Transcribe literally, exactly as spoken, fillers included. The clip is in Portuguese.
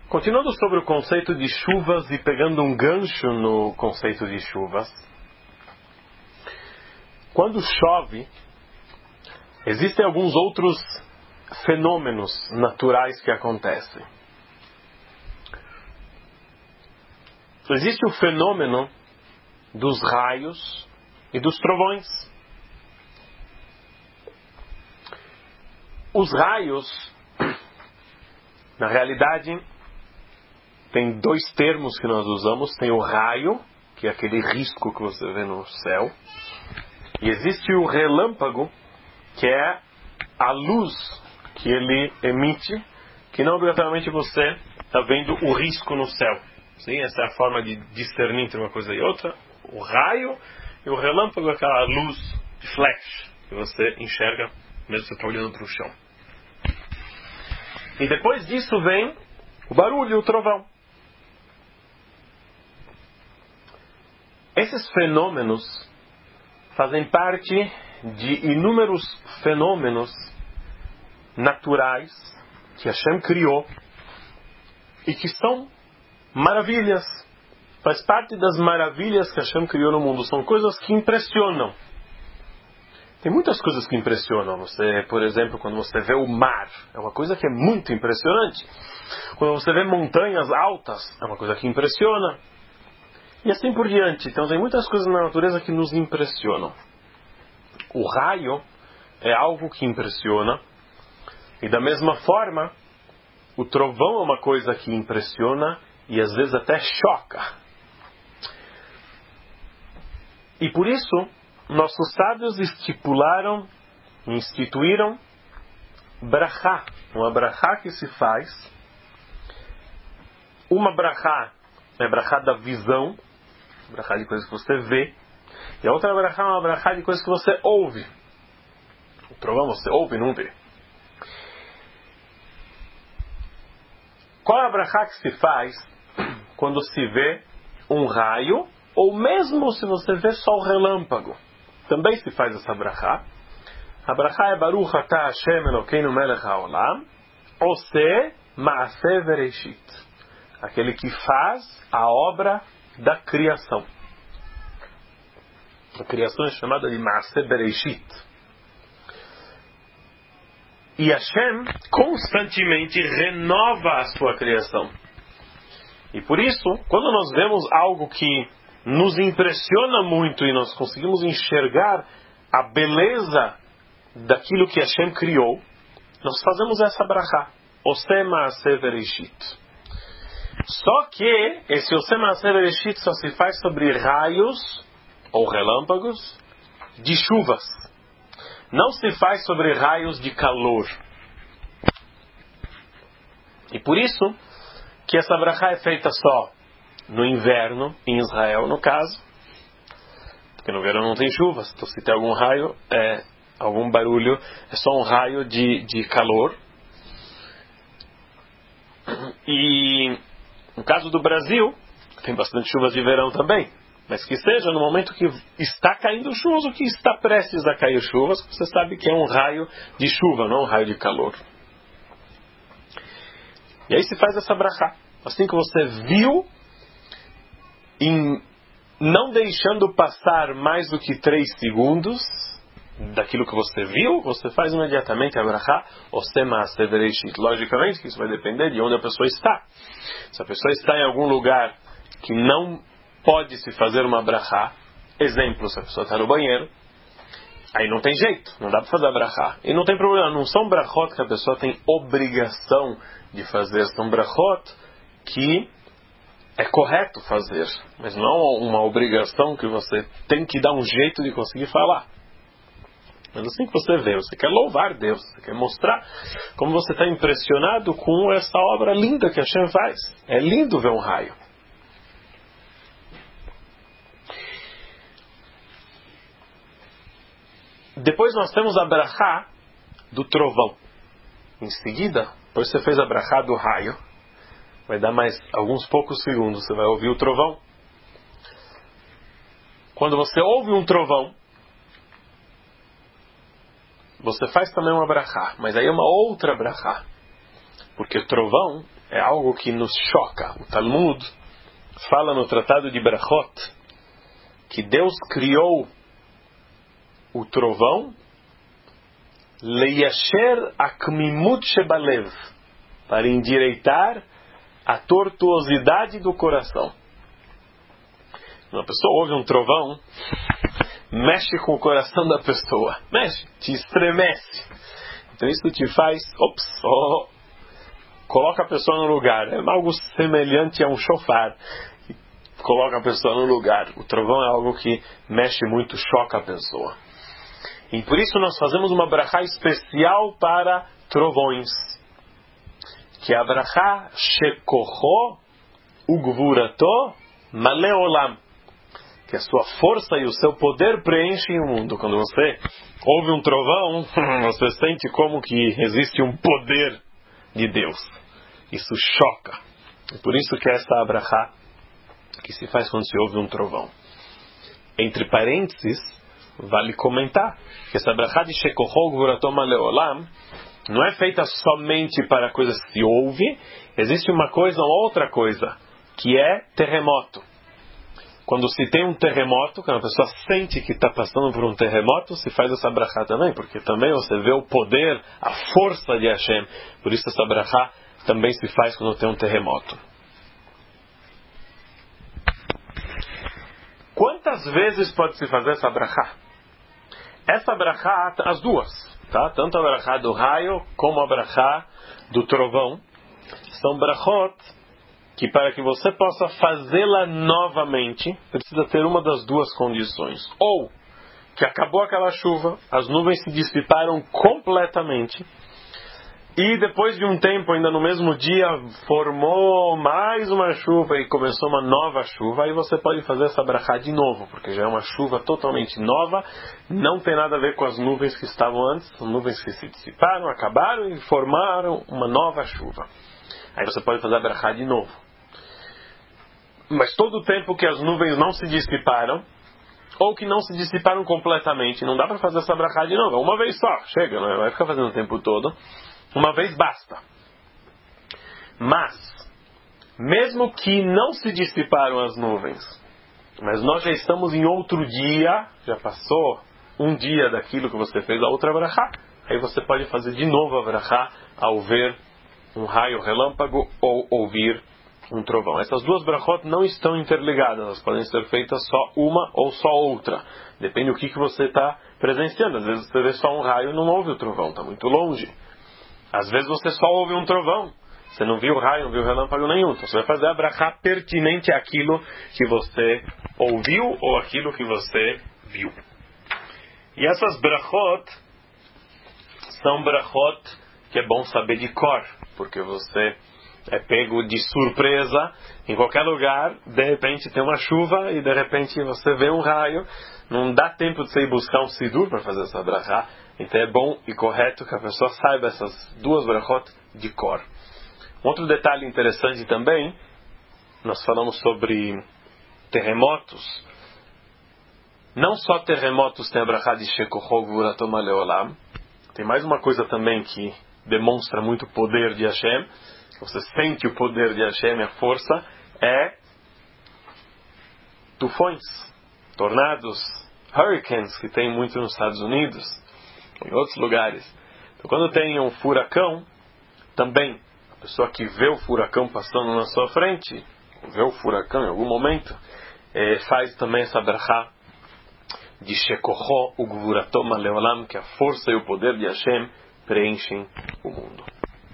Continuando sobre o conceito de chuvas e pegando um gancho no conceito de chuvas, quando chove, existem alguns outros fenômenos naturais que acontecem. Existe o fenômeno dos raios e dos trovões. Os raios, na realidade, tem dois termos que nós usamos. Tem o raio, que é aquele risco que você vê no céu. E existe o relâmpago, que é a luz que ele emite, que não obrigatoriamente você está vendo o risco no céu. Sim, essa é a forma de discernir entre uma coisa e outra. O raio e o relâmpago é aquela luz de flash que você enxerga mesmo que você está olhando para o chão. E depois disso vem o barulho e o trovão. Esses fenômenos fazem parte de inúmeros fenômenos naturais que Hashem criou e que são maravilhas. Faz parte das maravilhas que Hashem criou no mundo. São coisas que impressionam. Tem muitas coisas que impressionam. Você, por exemplo, quando você vê o mar, é uma coisa que é muito impressionante. Quando você vê montanhas altas, é uma coisa que impressiona. E assim por diante. Então tem muitas coisas na natureza que nos impressionam. O raio é algo que impressiona. E da mesma forma, o trovão é uma coisa que impressiona e às vezes até choca. E por isso, nossos sábios estipularam, instituíram brachá. Uma brachá que se faz. Uma brachá é brachá da visão, brachá de coisas que você vê. E a outra brachá é uma brachá de coisas que você ouve. O trovão você ouve e não vê. Qual é a brachá que se faz quando se vê um raio, ou mesmo se você vê só o relâmpago? Também se faz essa brachá. A brachá é Baruch atah Hashem Elokeinu melech haolam, Oseh Maaseh Bereshit. Aquele que faz a obra da criação. A criação é chamada de Maaseh Bereshit. E Hashem constantemente renova a sua criação. E por isso, quando nós vemos algo que nos impressiona muito e nós conseguimos enxergar a beleza daquilo que Hashem criou, nós fazemos essa brachá. Oseh Maaseh Bereshit. Só que esse Oseh Maaseh Bereshit só se faz sobre raios ou relâmpagos de chuvas. Não se faz sobre raios de calor. E por isso que essa brachá é feita só no inverno, em Israel no caso, porque no verão não tem chuvas. Então se tem algum raio, é, algum barulho, é só um raio de, de calor. E no caso do Brasil, tem bastante chuvas de verão também. Mas que seja no momento que está caindo chuvas ou que está prestes a cair chuvas, você sabe que é um raio de chuva, não um raio de calor. E aí se faz essa brachá. Assim que você viu, em não deixando passar mais do que três segundos daquilo que você viu, você faz imediatamente a brachá, Oseh Maaseh Bereshit. Logicamente que isso vai depender de onde a pessoa está. Se a pessoa está em algum lugar que não pode se fazer uma brachá, exemplo, se a pessoa está no banheiro, aí não tem jeito, não dá para fazer a brachá. E não tem problema, não são brachot que a pessoa tem obrigação de fazer, são brachot que é correto fazer, mas não uma obrigação que você tem que dar um jeito de conseguir falar. Mas assim que você vê, você quer louvar Deus, você quer mostrar como você está impressionado com essa obra linda que Hashem faz. É lindo ver um raio. Depois nós temos a brachá do trovão. Em seguida, depois você fez a brachá do raio, vai dar mais alguns poucos segundos, você vai ouvir o trovão. Quando você ouve um trovão, você faz também uma brachá, mas aí é uma outra brachá. Porque o trovão é é algo que nos choca. O Talmud fala no Tratado de Berachot que Deus criou o trovão Leyasher akmimut shebalev, para endireitar a tortuosidade do coração. Uma pessoa ouve um trovão, mexe com o coração da pessoa, mexe, te estremece. Então isso te faz, ops, oh, coloca a pessoa no lugar. É algo semelhante a um shofar, coloca a pessoa no lugar. O trovão é algo que mexe muito, choca a pessoa. E por isso nós fazemos uma brachá especial para trovões, que é a brachá shekocho ugvurato maleolam, que a sua força e o seu poder preenchem o mundo. Quando você ouve um trovão, você sente como que existe um poder de Deus. Isso choca. E por isso que essa é a brachá que se faz quando se ouve um trovão. Entre parênteses, vale comentar que essa brachá de shekocho ugvurato maleolam não é feita somente para coisas que se ouve. Existe uma coisa, uma outra coisa, que é terremoto. Quando se tem um terremoto, quando a pessoa sente que está passando por um terremoto, se faz essa brachá também, porque também você vê o poder, a força de Hashem. Por isso essa brachá também se faz quando tem um terremoto. Quantas vezes pode se fazer essa brachá? Essa brachá, as duas, tá? Tanto a brachá do raio como a brachá do trovão, são brachot que, para que você possa fazê-la novamente, precisa ter uma das duas condições. Ou que acabou aquela chuva, as nuvens se dissiparam completamente, e depois de um tempo, ainda no mesmo dia, formou mais uma chuva e começou uma nova chuva. Aí você pode fazer essa brachá de novo, porque já é uma chuva totalmente nova, não tem nada a ver com as nuvens que estavam antes. São nuvens que se dissiparam, acabaram e formaram uma nova chuva. Aí você pode fazer a brachá de novo. Mas todo o tempo que as nuvens não se dissiparam, ou que não se dissiparam completamente, não dá para fazer essa brachá de novo. Uma vez só, chega, não vai ficar fazendo o tempo todo. Uma vez basta. Mas, mesmo que não se dissiparam as nuvens, mas nós já estamos em outro dia, já passou um dia daquilo que você fez a outra brachá, aí você pode fazer de novo a brachá ao ver um raio relâmpago ou ouvir um trovão. Essas duas brachot não estão interligadas, elas podem ser feitas só uma ou só outra. Depende do que, que você está presenciando. Às vezes você vê só um raio e não ouve o trovão, está muito longe. Às vezes você só ouve um trovão, você não viu raio, não viu relâmpago nenhum. Então você vai fazer a brachá pertinente àquilo que você ouviu ou àquilo que você viu. E essas brachot são brachot que é bom saber de cor, porque você é pego de surpresa em qualquer lugar, de repente tem uma chuva e de repente você vê um raio, não dá tempo de você ir buscar um sidur para fazer essa brachá. Então é bom e correto que a pessoa saiba essas duas brachot de cor. Outro detalhe interessante também, nós falamos sobre terremotos. Não só terremotos tem a brachá de shekocho ugvurato maleolam, tem mais uma coisa também que demonstra muito o poder de Hashem, você sente o poder de Hashem, a força, é tufões, tornados, hurricanes, que tem muito nos Estados Unidos, em outros lugares. Então, quando tem um furacão, também, a pessoa que vê o furacão passando na sua frente, vê o furacão em algum momento, é, faz também essa brachá de shekocho ugvurato maleolam, que a força e o poder de Hashem preenchem o mundo.